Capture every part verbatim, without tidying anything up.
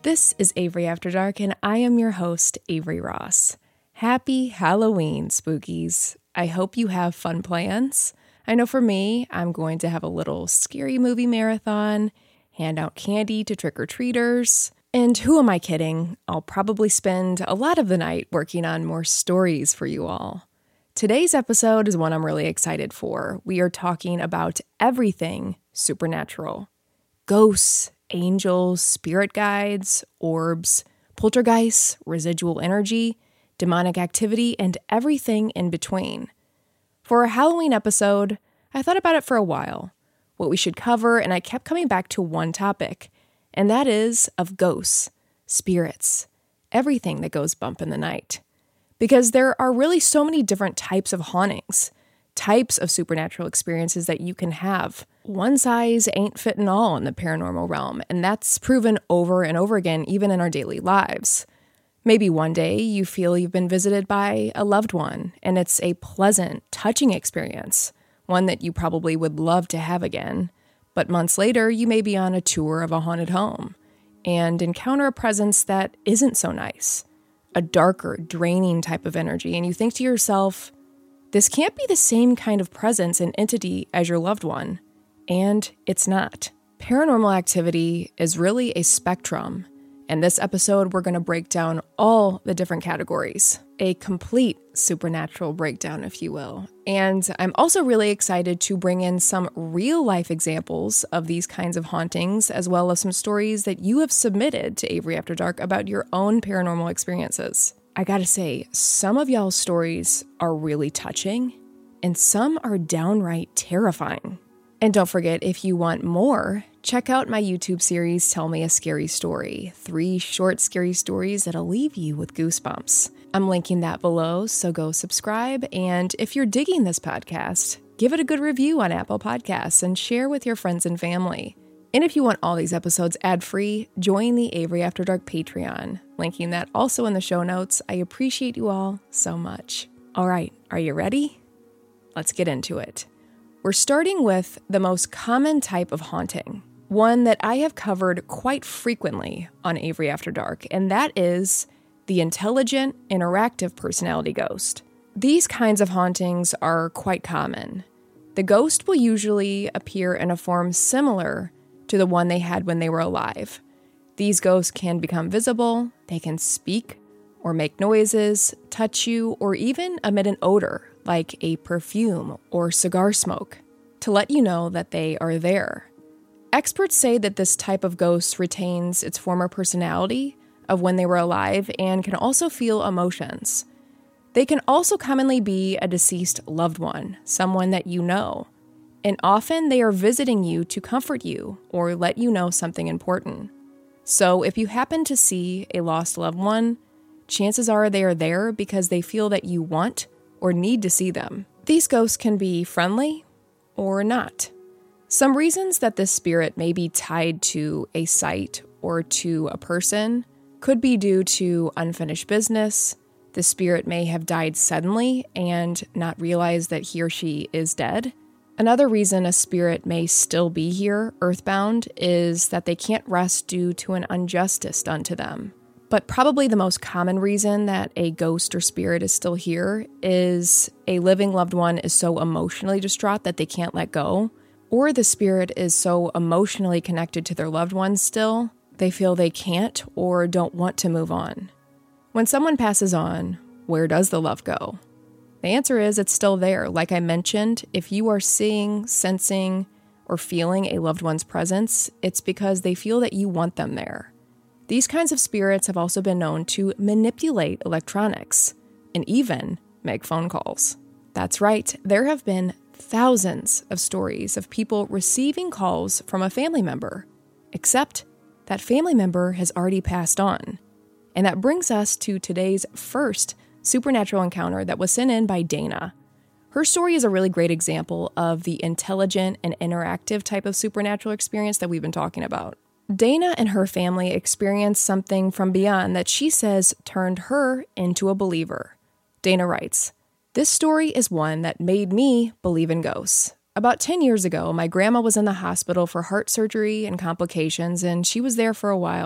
This is Avery After Dark, and I am your host, Avery Ross. Happy Halloween, spookies. I hope you have fun plans. I know for me, I'm going to have a little scary movie marathon, hand out candy to trick-or-treaters, and who am I kidding? I'll probably spend a lot of the night working on more stories for you all. Today's episode is one I'm really excited for. We are talking about everything supernatural. Ghosts, angels, spirit guides, orbs, poltergeists, residual energy, demonic activity, and everything in between. For a Halloween episode, I thought about it for a while, what we should cover, and I kept coming back to one topic, and that is of ghosts, spirits, everything that goes bump in the night. Because there are really so many different types of hauntings, types of supernatural experiences that you can have. One size ain't fitting all in the paranormal realm, and that's proven over and over again, even in our daily lives. Maybe one day you feel you've been visited by a loved one, and it's a pleasant, touching experience, one that you probably would love to have again. But months later, you may be on a tour of a haunted home and encounter a presence that isn't so nice, a darker, draining type of energy, and you think to yourself, this can't be the same kind of presence and entity as your loved one. And it's not. Paranormal activity is really a spectrum. In this episode, we're going to break down all the different categories. A complete supernatural breakdown, if you will. And I'm also really excited to bring in some real-life examples of these kinds of hauntings, as well as some stories that you have submitted to Avery After Dark about your own paranormal experiences. I gotta say, some of y'all's stories are really touching, and some are downright terrifying. And don't forget, if you want more, check out my YouTube series, Tell Me a Scary Story. Three short scary stories that'll leave you with goosebumps. I'm linking that below, so go subscribe. And if you're digging this podcast, give it a good review on Apple Podcasts and share with your friends and family. And if you want all these episodes ad-free, join the Avery After Dark Patreon. Linking that also in the show notes. I appreciate you all so much. All right, are you ready? Let's get into it. We're starting with the most common type of haunting, one that I have covered quite frequently on Avery After Dark, and that is the intelligent, interactive personality ghost. These kinds of hauntings are quite common. The ghost will usually appear in a form similar to the one they had when they were alive. These ghosts can become visible, they can speak or make noises, touch you, or even emit an odor like a perfume or cigar smoke to let you know that they are there. Experts say that this type of ghost retains its former personality of when they were alive and can also feel emotions. They can also commonly be a deceased loved one, someone that you know. And often they are visiting you to comfort you or let you know something important. So if you happen to see a lost loved one, chances are they are there because they feel that you want or need to see them. These ghosts can be friendly or not. Some reasons that this spirit may be tied to a site or to a person could be due to unfinished business. The spirit may have died suddenly and not realize that he or she is dead. Another reason a spirit may still be here, earthbound, is that they can't rest due to an injustice done to them. But probably the most common reason that a ghost or spirit is still here is a living loved one is so emotionally distraught that they can't let go, or the spirit is so emotionally connected to their loved ones still, they feel they can't or don't want to move on. When someone passes on, where does the love go? The answer is it's still there. Like I mentioned, if you are seeing, sensing, or feeling a loved one's presence, it's because they feel that you want them there. These kinds of spirits have also been known to manipulate electronics and even make phone calls. That's right, there have been thousands of stories of people receiving calls from a family member, except that family member has already passed on. And that brings us to today's first supernatural encounter that was sent in by Dana. Her story is a really great example of the intelligent and interactive type of supernatural experience that we've been talking about. Dana and her family experienced something from beyond that she says turned her into a believer. Dana writes, "This story is one that made me believe in ghosts. About ten years ago, my grandma was in the hospital for heart surgery and complications, and she was there for a while.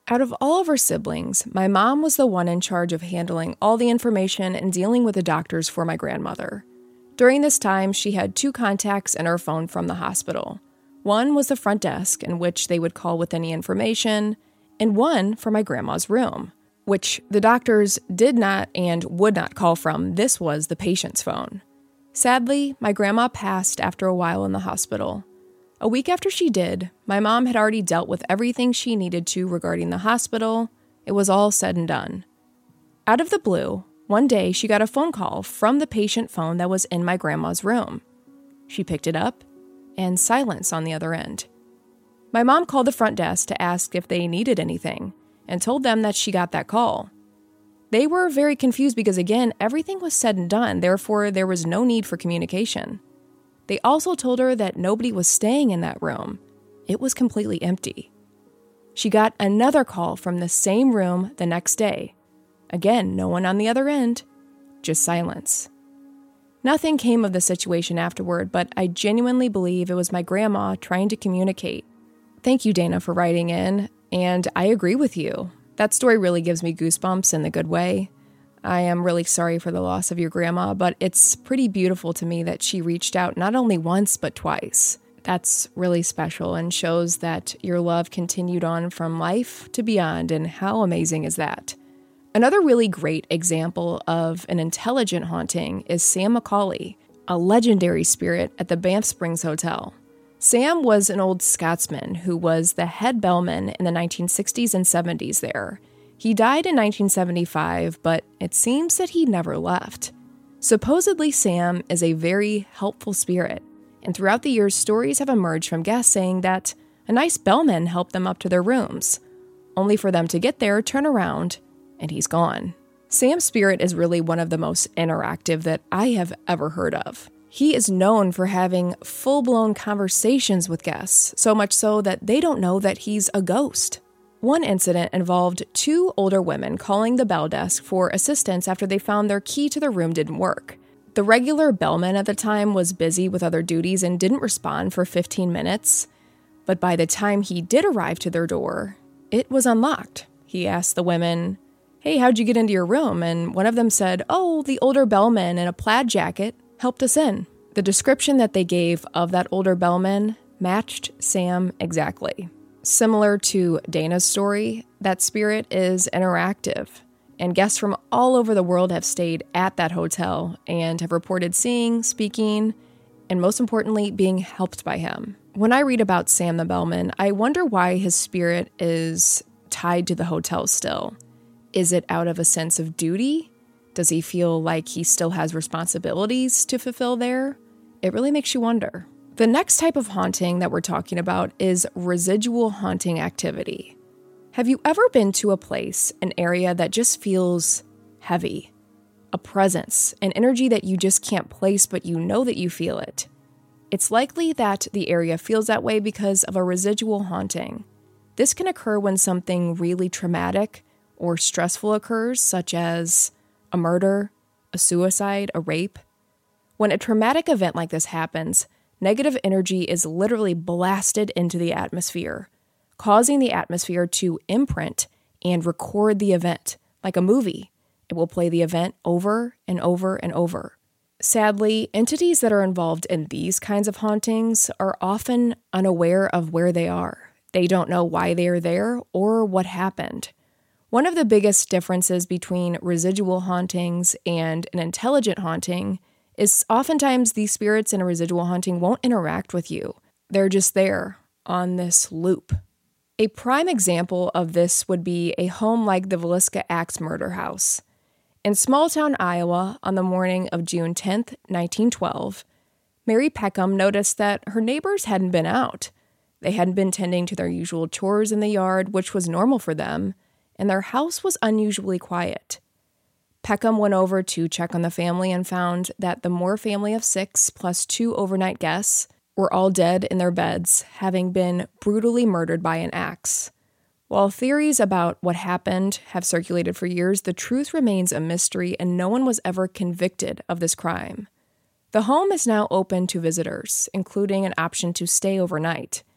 Out of all of her siblings, my mom was the one in charge of handling all the information and dealing with the doctors for my grandmother. During this time, she had two contacts in her phone from the hospital. One was the front desk, in which they would call with any information, and one for my grandma's room, which the doctors did not and would not call from. This was the patient's phone. Sadly, my grandma passed after a while in the hospital. A week after she did, my mom had already dealt with everything she needed to regarding the hospital. It was all said and done. Out of the blue, one day she got a phone call from the patient phone that was in my grandma's room. She picked it up, and silence on the other end. My mom called the front desk to ask if they needed anything, and told them that she got that call. They were very confused because, again, everything was said and done, therefore there was no need for communication. They also told her that nobody was staying in that room. It was completely empty. She got another call from the same room the next day. Again, no one on the other end, just silence. Nothing came of the situation afterward, but I genuinely believe it was my grandma trying to communicate. Thank you, Dana, for writing in, and I agree with you. That story really gives me goosebumps in the good way. I am really sorry for the loss of your grandma, but it's pretty beautiful to me that she reached out not only once, but twice. That's really special and shows that your love continued on from life to beyond, and how amazing is that? Another really great example of an intelligent haunting is Sam McCauley, a legendary spirit at the Banff Springs Hotel. Sam was an old Scotsman who was the head bellman in the nineteen sixties and seventies there. He died in nineteen seventy-five, but it seems that he never left. Supposedly, Sam is a very helpful spirit, and throughout the years, stories have emerged from guests saying that a nice bellman helped them up to their rooms, only for them to get there, turn around, and he's gone. Sam's spirit is really one of the most interactive that I have ever heard of. He is known for having full-blown conversations with guests, so much so that they don't know that he's a ghost. One incident involved two older women calling the bell desk for assistance after they found their key to the room didn't work. The regular bellman at the time was busy with other duties and didn't respond for fifteen minutes, but by the time he did arrive to their door, it was unlocked. He asked the women, "Hey, how'd you get into your room?" And one of them said, "Oh, the older bellman in a plaid jacket helped us in." The description that they gave of that older bellman matched Sam exactly. Similar to Dana's story, that spirit is interactive, and guests from all over the world have stayed at that hotel and have reported seeing, speaking, and most importantly, being helped by him. When I read about Sam the bellman, I wonder why his spirit is tied to the hotel still. Is it out of a sense of duty? Does he feel like he still has responsibilities to fulfill there? It really makes you wonder. The next type of haunting that we're talking about is residual haunting activity. Have you ever been to a place, an area that just feels heavy? A presence, an energy that you just can't place, but you know that you feel it. It's likely that the area feels that way because of a residual haunting. This can occur when something really traumatic or stressful occurs, such as a murder, a suicide, a rape. When a traumatic event like this happens, negative energy is literally blasted into the atmosphere, causing the atmosphere to imprint and record the event like a movie. It will play the event over and over and over. Sadly, entities that are involved in these kinds of hauntings are often unaware of where they are. They don't know why they are there or what happened. One of the biggest differences between residual hauntings and an intelligent haunting is oftentimes these spirits in a residual haunting won't interact with you. They're just there on this loop. A prime example of this would be a home like the Villisca Axe murder house. In small-town Iowa, on the morning of June tenth, nineteen twelve, Mary Peckham noticed that her neighbors hadn't been out. They hadn't been tending to their usual chores in the yard, which was normal for them, and their house was unusually quiet. Peckham went over to check on the family and found that the Moore family of six plus two overnight guests were all dead in their beds, having been brutally murdered by an axe. While theories about what happened have circulated for years, the truth remains a mystery and no one was ever convicted of this crime. The home is now open to visitors, including an option to stay overnight.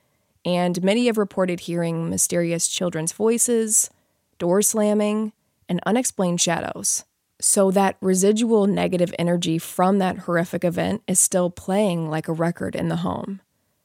and many have reported hearing mysterious children's voices, doors slamming, and unexplained shadows. So that residual negative energy from that horrific event is still playing like a record in the home.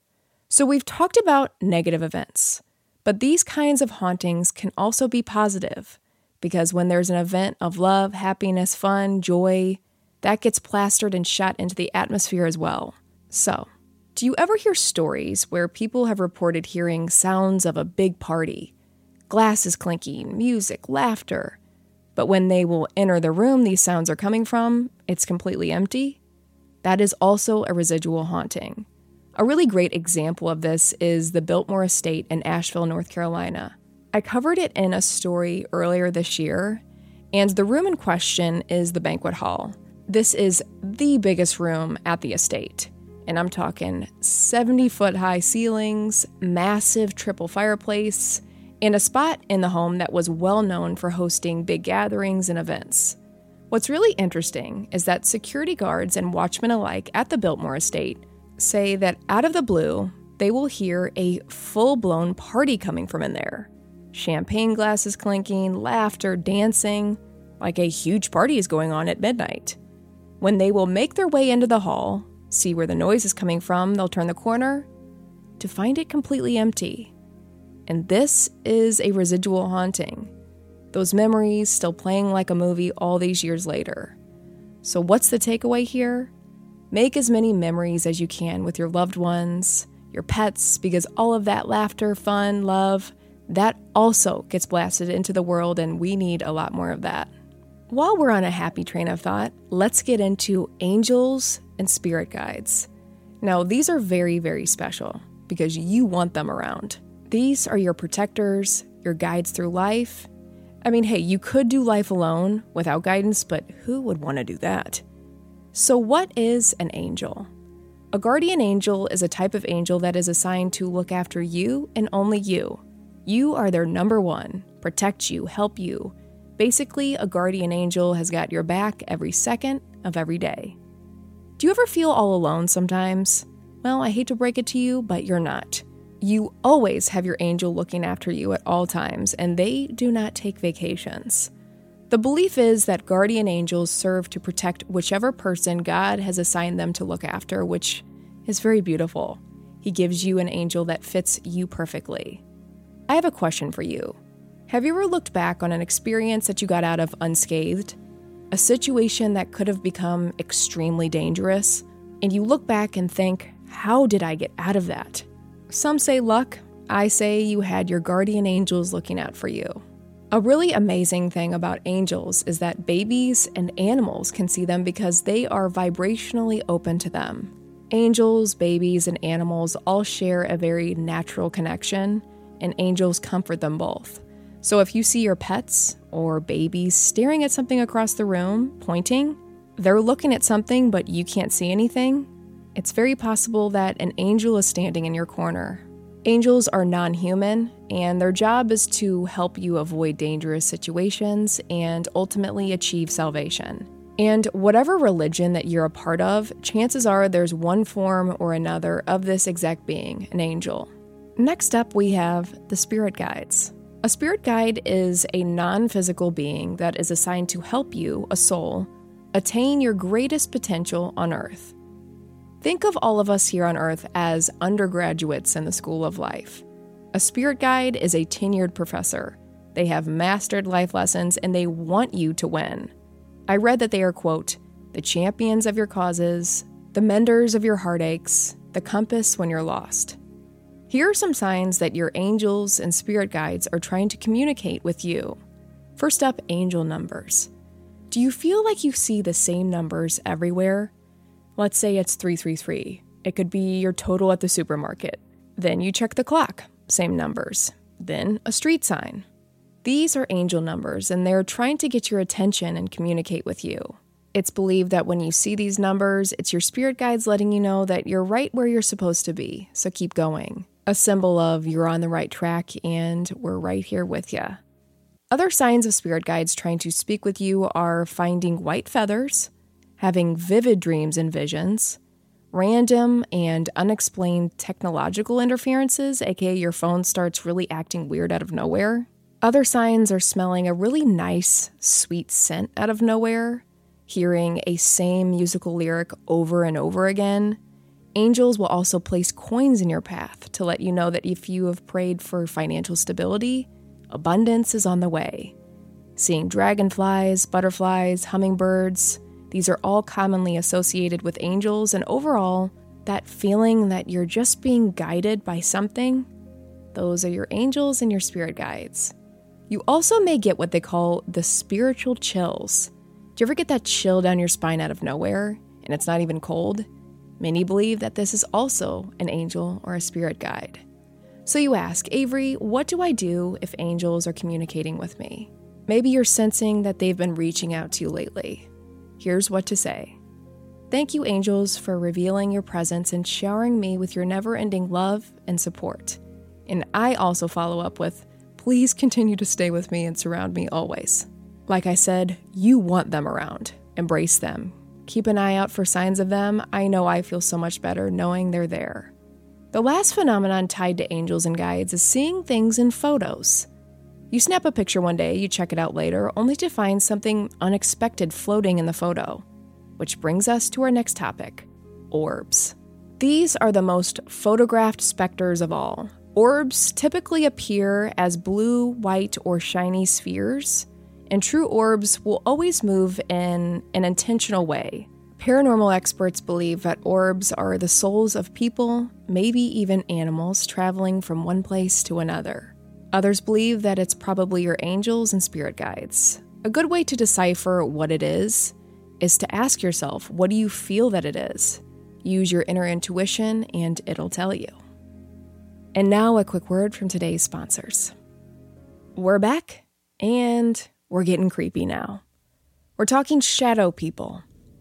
So we've talked about negative events, but these kinds of hauntings can also be positive, because when there's an event of love, happiness, fun, joy, that gets plastered and shot into the atmosphere as well. So, do you ever hear stories where people have reported hearing sounds of a big party, glasses clinking, music, laughter, but when they will enter the room these sounds are coming from, it's completely empty? That is also a residual haunting. A really great example of this is the Biltmore Estate in Asheville, North Carolina. I covered it in a story earlier this year, and the room in question is the banquet hall. This is the biggest room at the estate, and I'm talking seventy-foot high ceilings, massive triple fireplace, and a spot in the home that was well known for hosting big gatherings and events. What's really interesting is that security guards and watchmen alike at the Biltmore Estate say that out of the blue, they will hear a full-blown party coming from in there. Champagne glasses clinking, laughter, dancing, like a huge party is going on at midnight. When they will make their way into the hall, see where the noise is coming from, they'll turn the corner to find it completely empty. And this is a residual haunting. Those memories still playing like a movie all these years later. So what's the takeaway here? Make as many memories as you can with your loved ones, your pets, because all of that laughter, fun, love, that also gets blasted into the world, and we need a lot more of that. While we're on a happy train of thought, let's get into angels and spirit guides. Now, these are very, very special because you want them around. These are your protectors, your guides through life. I mean, hey, you could do life alone without guidance, but who would want to do that? So what is an angel? A guardian angel is a type of angel that is assigned to look after you and only you. You are their number one, protect you, help you. Basically, a guardian angel has got your back every second of every day. Do you ever feel all alone sometimes? Well, I hate to break it to you, but you're not. You always have your angel looking after you at all times, and they do not take vacations. The belief is that guardian angels serve to protect whichever person God has assigned them to look after, which is very beautiful. He gives you an angel that fits you perfectly. I have a question for you. Have you ever looked back on an experience that you got out of unscathed? A situation that could have become extremely dangerous, and you look back and think, how did I get out of that? Some say luck. I say you had your guardian angels looking out for you. A really amazing thing about angels is that babies and animals can see them because they are vibrationally open to them. Angels, babies, and animals all share a very natural connection, and angels comfort them both. So if you see your pets or babies staring at something across the room, pointing, they're looking at something but you can't see anything, it's very possible that an angel is standing in your corner. Angels are non-human, and their job is to help you avoid dangerous situations and ultimately achieve salvation. And whatever religion that you're a part of, chances are there's one form or another of this exact being, an angel. Next up, we have the spirit guides. A spirit guide is a non-physical being that is assigned to help you, a soul, attain your greatest potential on earth. Think of all of us here on earth as undergraduates in the school of life. A spirit guide is a tenured professor. They have mastered life lessons and they want you to win. I read that they are, quote, the champions of your causes, the menders of your heartaches, the compass when you're lost. Here are some signs that your angels and spirit guides are trying to communicate with you. First up, angel numbers. Do you feel like you see the same numbers everywhere? Let's say it's three three three. It could be your total at the supermarket. Then you check the clock, same numbers. Then a street sign. These are angel numbers, and they're trying to get your attention and communicate with you. It's believed that when you see these numbers, it's your spirit guides letting you know that you're right where you're supposed to be, so keep going. A symbol of you're on the right track and we're right here with you. Other signs of spirit guides trying to speak with you are finding white feathers, having vivid dreams and visions, random and unexplained technological interferences, aka your phone starts really acting weird out of nowhere. Other signs are smelling a really nice, sweet scent out of nowhere, hearing a same musical lyric over and over again. Angels will also place coins in your path to let you know that if you have prayed for financial stability, abundance is on the way. Seeing dragonflies, butterflies, hummingbirds, these are all commonly associated with angels, and overall, that feeling that you're just being guided by something, those are your angels and your spirit guides. You also may get what they call the spiritual chills. Do you ever get that chill down your spine out of nowhere, and it's not even cold? Many believe that this is also an angel or a spirit guide. So you ask, Avery, what do I do if angels are communicating with me? Maybe you're sensing that they've been reaching out to you lately. Here's what to say. Thank you, angels, for revealing your presence and showering me with your never-ending love and support. And I also follow up with, please continue to stay with me and surround me always. Like I said, you want them around. Embrace them. Keep an eye out for signs of them. I know I feel so much better knowing they're there. The last phenomenon tied to angels and guides is seeing things in photos. You snap a picture one day, you check it out later, only to find something unexpected floating in the photo. Which brings us to our next topic, orbs. These are the most photographed specters of all. Orbs typically appear as blue, white, or shiny spheres, and true orbs will always move in an intentional way. Paranormal experts believe that orbs are the souls of people, maybe even animals, traveling from one place to another. Others believe that it's probably your angels and spirit guides. A good way to decipher what it is is to ask yourself, what do you feel that it is? Use your inner intuition and it'll tell you. And now a quick word from today's sponsors. We're back, and we're getting creepy now. We're talking shadow people.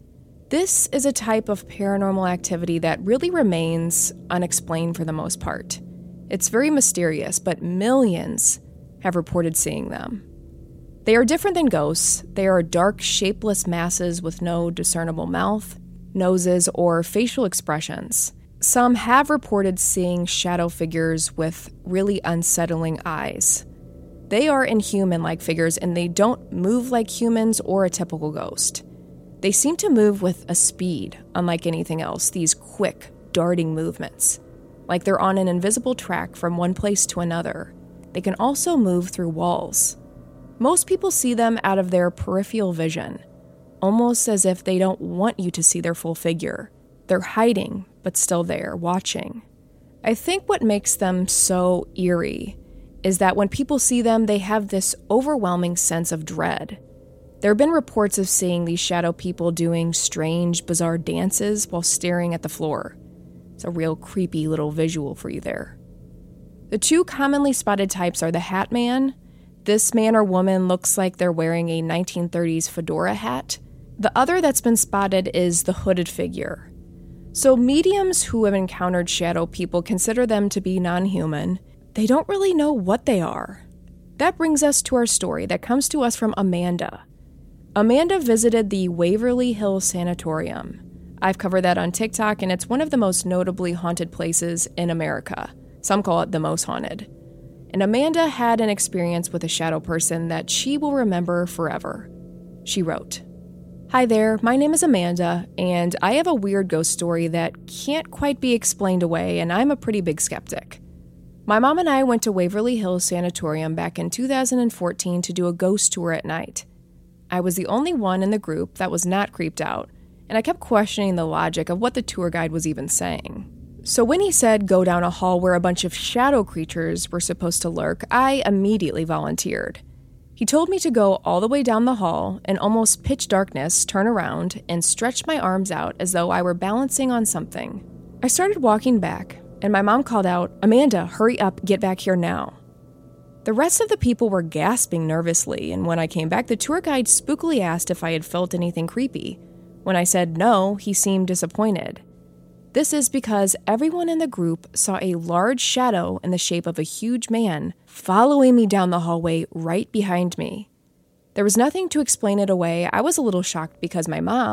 This is a type of paranormal activity that really remains unexplained for the most part. It's very mysterious, but millions have reported seeing them. They are different than ghosts. They are dark, shapeless masses with no discernible mouth, noses, or facial expressions. Some have reported seeing shadow figures with really unsettling eyes. They are inhuman-like figures, and they don't move like humans or a typical ghost. They seem to move with a speed unlike anything else, these quick, darting movements. Like they're on an invisible track from one place to another. They can also move through walls. Most people see them out of their peripheral vision, almost as if they don't want you to see their full figure. They're hiding, but still there, watching. I think what makes them so eerie is that when people see them, they have this overwhelming sense of dread. There have been reports of seeing these shadow people doing strange, bizarre dances while staring at the floor. It's a real creepy little visual for you there. The two commonly spotted types are the Hat Man. This man or woman looks like they're wearing a nineteen thirties fedora hat. The other that's been spotted is the hooded figure. So mediums who have encountered shadow people consider them to be non-human. They don't really know what they are. That brings us to our story that comes to us from Amanda. Amanda visited the Waverly Hills Sanatorium. I've covered that on TikTok, and it's one of the most notably haunted places in America. Some call it the most haunted. And Amanda had an experience with a shadow person that she will remember forever. She wrote, "Hi there, my name is Amanda, and I have a weird ghost story that can't quite be explained away, and I'm a pretty big skeptic. My mom and I went to Waverly Hills Sanatorium back in two thousand fourteen to do a ghost tour at night. I was the only one in the group that was not creeped out, and I kept questioning the logic of what the tour guide was even saying. So when he said go down a hall where a bunch of shadow creatures were supposed to lurk, I immediately volunteered. He told me to go all the way down the hall in almost pitch darkness, turn around, and stretch my arms out as though I were balancing on something. I started walking back, and my mom called out, 'Amanda, hurry up, get back here now.' The rest of the people were gasping nervously, and when I came back, the tour guide spookily asked if I had felt anything creepy. When I said no, he seemed disappointed. This is because everyone in the group saw a large shadow in the shape of a huge man following me down the hallway right behind me. There was nothing to explain it away. I was a little shocked because my mom,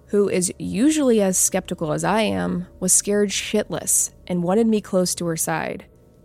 who is usually as skeptical as I am, was scared shitless and wanted me close to her side.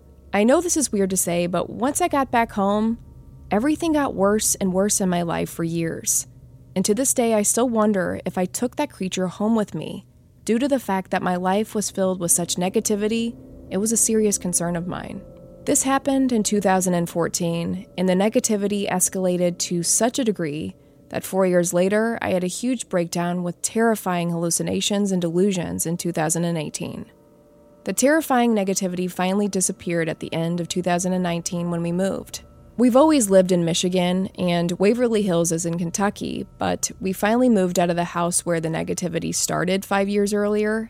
I know this is weird to say, but once I got back home, everything got worse and worse in my life for years. And to this day, I still wonder if I took that creature home with me. Due to the fact that my life was filled with such negativity, it was a serious concern of mine. This happened in two thousand fourteen, and the negativity escalated to such a degree that four years later, I had a huge breakdown with terrifying hallucinations and delusions in two thousand eighteen. The terrifying negativity finally disappeared at the end of two thousand nineteen when we moved. We've always lived in Michigan, and Waverly Hills is in Kentucky, but we finally moved out of the house where the negativity started five years earlier,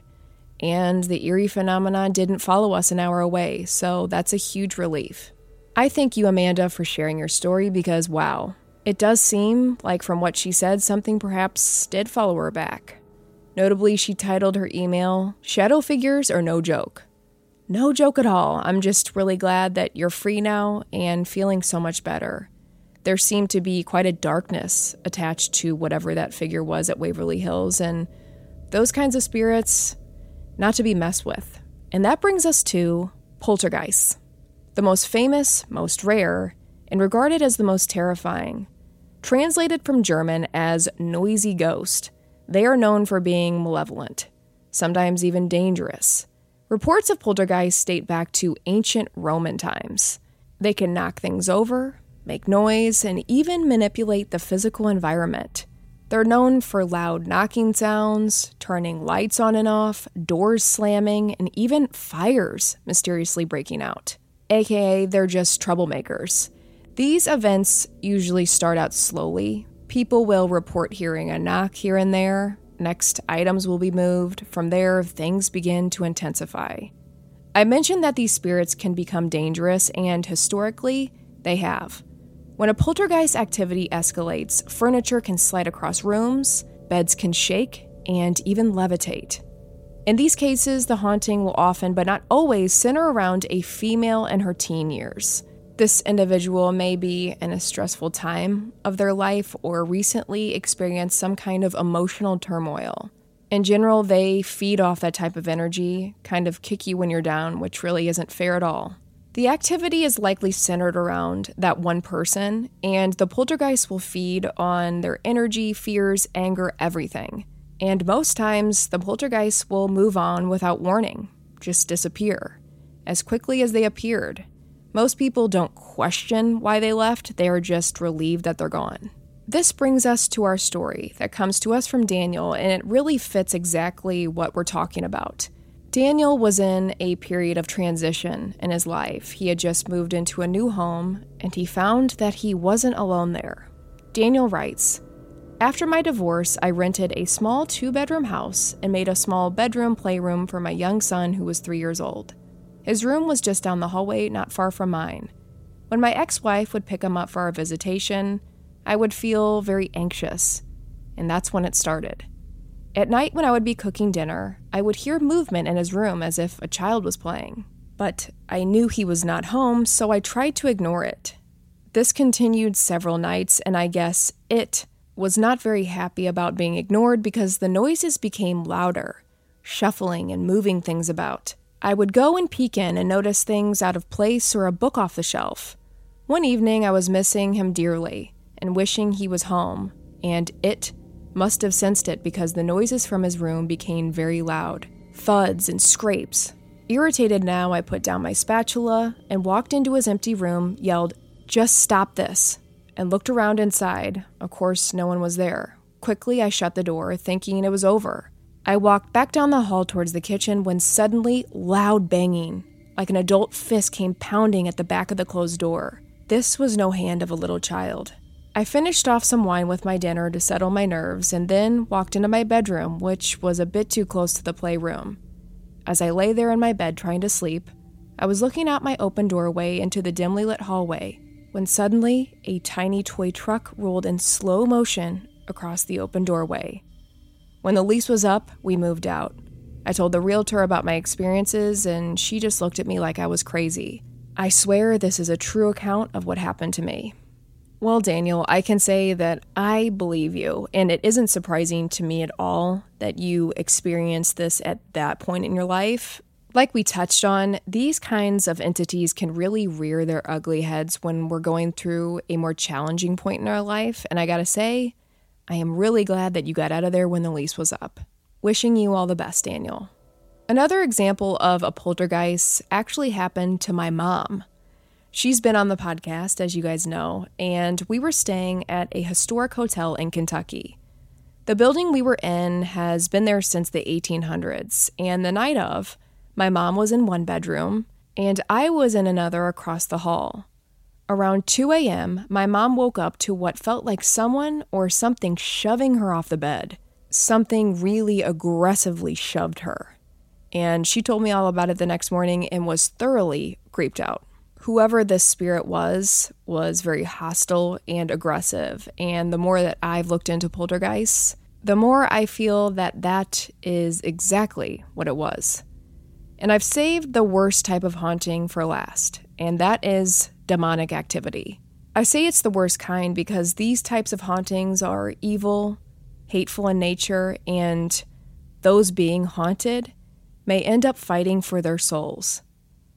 and the eerie phenomenon didn't follow us an hour away, so that's a huge relief. I thank you, Amanda, for sharing your story because, wow, it does seem like from what she said, something perhaps did follow her back. Notably, she titled her email, "Shadow Figures Are No Joke." No joke at all. I'm just really glad that you're free now and feeling so much better. There seemed to be quite a darkness attached to whatever that figure was at Waverly Hills, and those kinds of spirits, not to be messed with. And that brings us to poltergeists, the most famous, most rare, and regarded as the most terrifying. Translated from German as noisy ghost, they are known for being malevolent, sometimes even dangerous. Reports of poltergeists date back to ancient Roman times. They can knock things over, make noise, and even manipulate the physical environment. They're known for loud knocking sounds, turning lights on and off, doors slamming, and even fires mysteriously breaking out. A K A they're just troublemakers. These events usually start out slowly. People will report hearing a knock here and there. Next, items will be moved. From there, things begin to intensify. I mentioned that these spirits can become dangerous, and historically, they have. When a poltergeist activity escalates, furniture can slide across rooms, beds can shake, and even levitate. In these cases, the haunting will often, but not always, center around a female in her teen years. This individual may be in a stressful time of their life or recently experienced some kind of emotional turmoil. In general, they feed off that type of energy, kind of kick you when you're down, which really isn't fair at all. The activity is likely centered around that one person, and the poltergeist will feed on their energy, fears, anger, everything. And most times, the poltergeist will move on without warning, just disappear, as quickly as they appeared. Most people don't question why they left, they are just relieved that they're gone. This brings us to our story that comes to us from Daniel, and it really fits exactly what we're talking about. Daniel was in a period of transition in his life. He had just moved into a new home, and he found that he wasn't alone there. Daniel writes, "After my divorce, I rented a small two-bedroom house and made a small bedroom playroom for my young son who was three years old. His room was just down the hallway, not far from mine. When my ex-wife would pick him up for our visitation, I would feel very anxious, and that's when it started. At night when I would be cooking dinner, I would hear movement in his room as if a child was playing. But I knew he was not home, so I tried to ignore it. This continued several nights, and I guess it was not very happy about being ignored because the noises became louder, shuffling and moving things about. I would go and peek in and notice things out of place or a book off the shelf. One evening, I was missing him dearly and wishing he was home, and it must have sensed it because the noises from his room became very loud, thuds and scrapes. Irritated now, I put down my spatula and walked into his empty room, yelled, 'Just stop this,' and looked around inside. Of course, no one was there. Quickly, I shut the door, thinking it was over. I walked back down the hall towards the kitchen when suddenly loud banging, like an adult fist, came pounding at the back of the closed door. This was no hand of a little child. I finished off some wine with my dinner to settle my nerves and then walked into my bedroom, which was a bit too close to the playroom. As I lay there in my bed trying to sleep, I was looking out my open doorway into the dimly lit hallway when suddenly a tiny toy truck rolled in slow motion across the open doorway. When the lease was up, we moved out. I told the realtor about my experiences, and she just looked at me like I was crazy. I swear this is a true account of what happened to me. Well, Daniel, I can say that I believe you, and it isn't surprising to me at all that you experienced this at that point in your life. Like we touched on, these kinds of entities can really rear their ugly heads when we're going through a more challenging point in our life, and I gotta say, I am really glad that you got out of there when the lease was up. Wishing you all the best, Daniel. Another example of a poltergeist actually happened to my mom. She's been on the podcast, as you guys know, and we were staying at a historic hotel in Kentucky. The building we were in has been there since the eighteen hundreds, and the night of, my mom was in one bedroom, and I was in another across the hall. Around two a.m., my mom woke up to what felt like someone or something shoving her off the bed. Something really aggressively shoved her. And she told me all about it the next morning and was thoroughly creeped out. Whoever this spirit was, was very hostile and aggressive. And the more that I've looked into poltergeists, the more I feel that that is exactly what it was. And I've saved the worst type of haunting for last, and that is demonic activity. I say it's the worst kind because these types of hauntings are evil, hateful in nature, and those being haunted may end up fighting for their souls.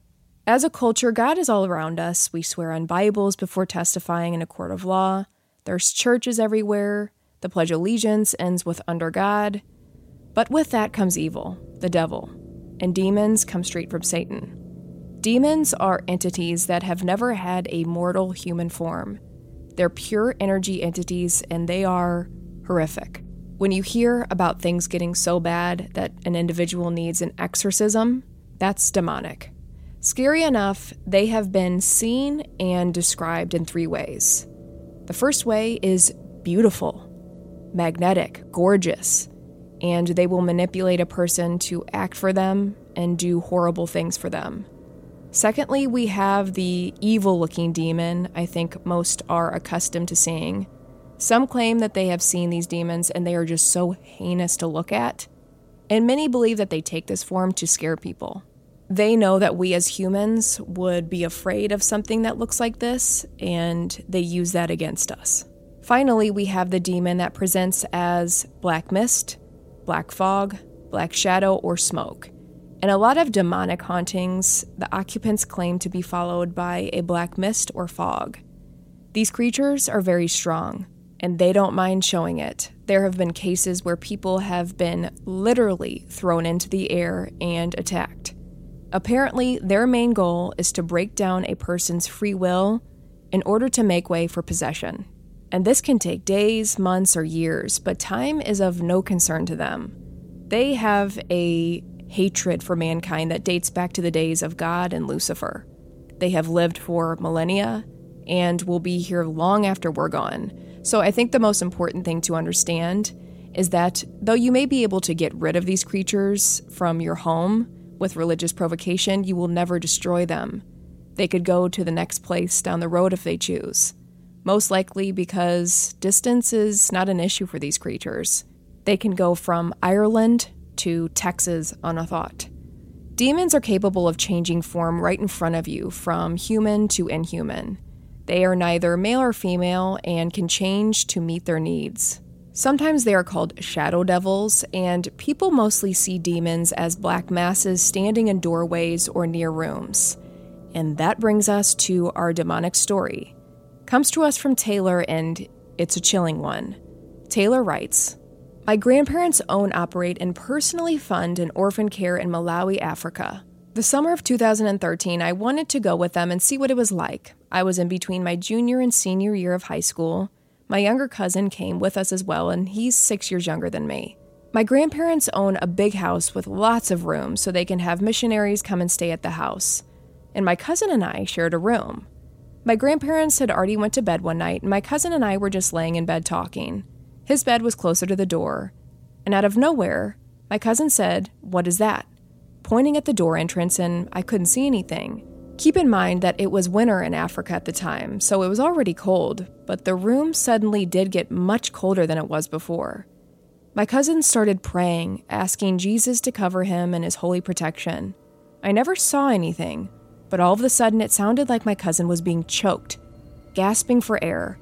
As a culture, God is all around us. We swear on Bibles before testifying in a court of law. There's churches everywhere. The Pledge of Allegiance ends with under God. But with that comes evil, the devil, and demons come straight from Satan. Demons are entities that have never had a mortal human form. They're pure energy entities, and they are horrific. When you hear about things getting so bad that an individual needs an exorcism, that's demonic. Scary enough, they have been seen and described in three ways. The first way is beautiful, magnetic, gorgeous, and they will manipulate a person to act for them and do horrible things for them. Secondly, we have the evil-looking demon I think most are accustomed to seeing. Some claim that they have seen these demons and they are just so heinous to look at, and many believe that they take this form to scare people. They know that we as humans would be afraid of something that looks like this, and they use that against us. Finally, we have the demon that presents as black mist, black fog, black shadow, or smoke. In a lot of demonic hauntings, the occupants claim to be followed by a black mist or fog. These creatures are very strong, and they don't mind showing it. There have been cases where people have been literally thrown into the air and attacked. Apparently, their main goal is to break down a person's free will in order to make way for possession. And this can take days, months, or years, but time is of no concern to them. They have a hatred for mankind that dates back to the days of God and Lucifer. They have lived for millennia and will be here long after we're gone. So I think the most important thing to understand is that though you may be able to get rid of these creatures from your home with religious provocation, you will never destroy them. They could go to the next place down the road if they choose. Most likely because distance is not an issue for these creatures. They can go from Ireland to Texas on a thought. Demons are capable of changing form right in front of you, from human to inhuman. They are neither male or female and can change to meet their needs. Sometimes they are called shadow devils, and people mostly see demons as black masses standing in doorways or near rooms. And that brings us to our demonic story. Comes to us from Taylor, and it's a chilling one. Taylor writes, "My grandparents own, operate, and personally fund an orphan care in Malawi, Africa. The summer of two thousand thirteen, I wanted to go with them and see what it was like. I was in between my junior and senior year of high school. My younger cousin came with us as well, and he's six years younger than me. My grandparents own a big house with lots of rooms so they can have missionaries come and stay at the house. And my cousin and I shared a room. My grandparents had already went to bed one night, and my cousin and I were just laying in bed talking. His bed was closer to the door, and out of nowhere, my cousin said, 'What is that?' pointing at the door entrance, and I couldn't see anything. Keep in mind that it was winter in Africa at the time, so it was already cold, but the room suddenly did get much colder than it was before. My cousin started praying, asking Jesus to cover him in his holy protection. I never saw anything, but all of a sudden it sounded like my cousin was being choked, gasping for air,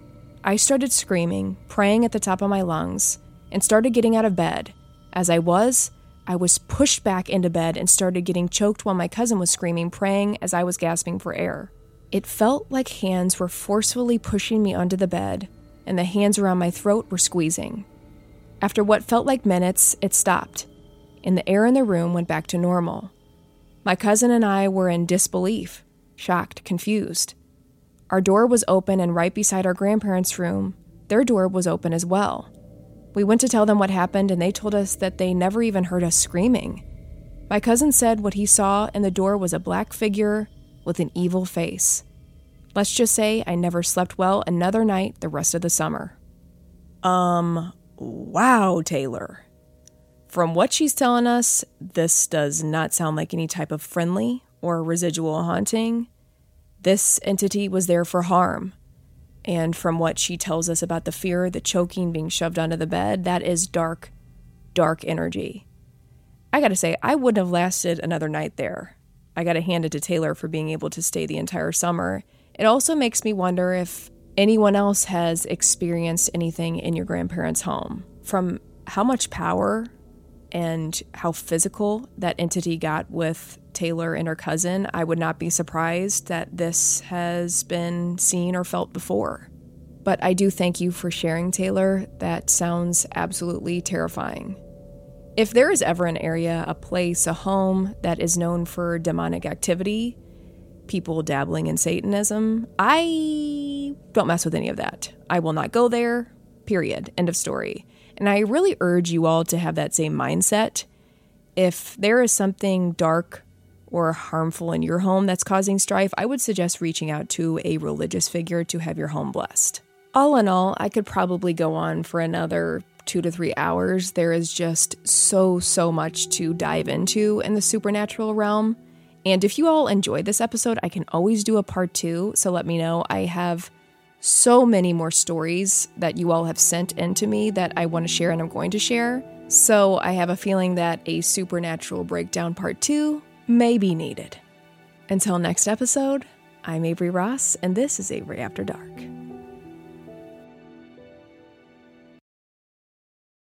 I started screaming, praying at the top of my lungs, and started getting out of bed. As I was, I was pushed back into bed and started getting choked while my cousin was screaming, praying as I was gasping for air. It felt like hands were forcefully pushing me onto the bed, and the hands around my throat were squeezing. After what felt like minutes, it stopped, and the air in the room went back to normal. My cousin and I were in disbelief, shocked, confused. Our door was open, and right beside our grandparents' room, their door was open as well. We went to tell them what happened, and they told us that they never even heard us screaming. My cousin said what he saw in the door was a black figure with an evil face. Let's just say I never slept well another night the rest of the summer. Um, wow, Taylor. From what she's telling us, this does not sound like any type of friendly or residual haunting. This entity was there for harm. And from what she tells us about the fear, the choking, being shoved onto the bed, that is dark, dark energy. I gotta say, I wouldn't have lasted another night there. I gotta hand it to Taylor for being able to stay the entire summer. It also makes me wonder if anyone else has experienced anything in your grandparents' home. From how much power and how physical that entity got with Taylor and her cousin, I would not be surprised that this has been seen or felt before. But I do thank you for sharing, Taylor. That sounds absolutely terrifying. If there is ever an area, a place, a home that is known for demonic activity, people dabbling in Satanism, I don't mess with any of that. I will not go there, period. End of story. And I really urge you all to have that same mindset. If there is something dark or harmful in your home that's causing strife, I would suggest reaching out to a religious figure to have your home blessed. All in all, I could probably go on for another two to three hours. There is just so, so much to dive into in the supernatural realm. And if you all enjoyed this episode, I can always do a part two, so let me know. I have so many more stories that you all have sent in to me that I want to share and I'm going to share. So I have a feeling that a supernatural breakdown part two may be needed. Until next episode, I'm Avery Ross, and this is Avery After Dark.